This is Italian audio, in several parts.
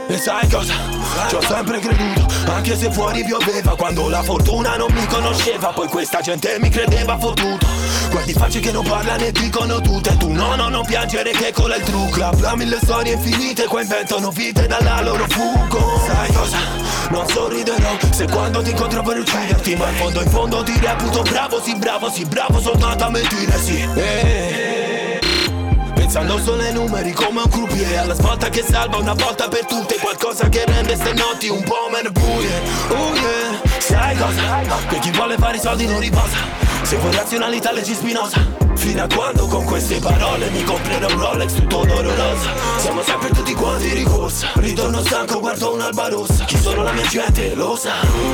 E sai cosa? Ci ho sempre creduto, anche se fuori pioveva, quando la fortuna non mi conosceva. Poi questa gente mi credeva fottuto. Guardi facce che non parlano e dicono tutte. Tu no, non piangere che cola il trucco. Bla mille storie infinite, qua inventano vite dalla loro fugo. Sai cosa? Non sorriderò se quando ti incontro per ucciderti, ma in fondo ti reputo bravo, sì bravo soltanto a mentire, sì. Pensando solo ai numeri come un croupier, alla svolta che salva una volta per tutte, qualcosa che rende ste notti un po' meno buie. Oh yeah. Sai cosa? Che chi vuole fare i soldi non riposa. Se vuoi razionalità leggi Spinoza. Fino a quando con queste parole mi comprerò un Rolex tutto d'oro rosa. Siamo sempre tutti quanti di corsa. Ritorno stanco, guardo un'alba rossa. Chi sono la mia gente lo sa.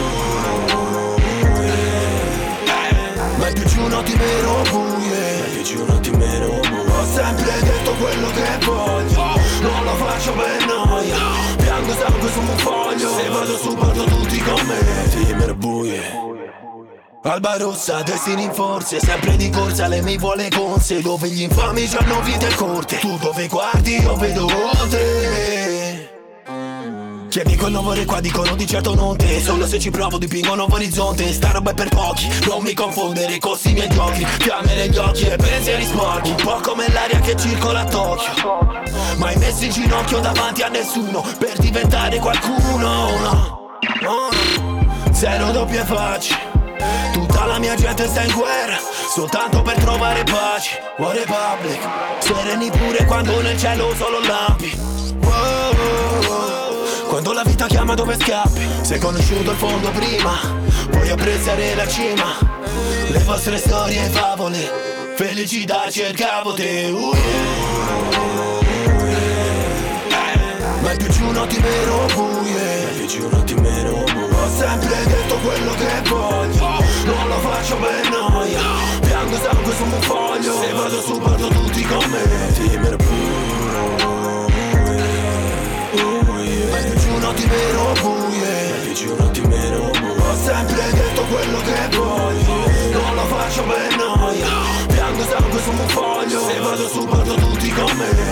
Ma è più giù notti meno buie. Ho sempre detto quello che voglio. Non lo faccio per noia. Piango sangue su un foglio. Se vado su porto tutti con me. Timere buie. Alba rossa, destini in forze, sempre di corsa, lei mi vuole conse. Dove gli infami c'hanno vite corte. Tu dove guardi io vedo te. Chiedi quel nuovo re qua, dicono di certo non te. Solo se ci provo dipingo un nuovo orizzonte. Sta roba è per pochi, non mi confondere con i miei giochi. Fiamme negli occhi e pensieri sporchi. Un po' come l'aria che circola a Tokyo. Mai messo in ginocchio davanti a nessuno per diventare qualcuno, no. Zero doppie facce. Tutta la mia gente sta in guerra soltanto per trovare pace. War Republic. Sereni pure quando nel cielo solo lampi. Quando la vita chiama dove scappi. Se hai conosciuto il fondo prima, puoi apprezzare la cima. Le vostre storie e favole, felicità cercavo te. Ma è più giù notti meno buie. Ho sempre detto quello che voglio. Non lo faccio per noia. Piango sangue su un foglio. Se vado su porto tutti con me. Timere pure. Ma è più giù notti meno buie. Ho sempre detto quello che voglio. Non lo faccio per noia. Piango sangue su un foglio. Se vado su porto tutti con me.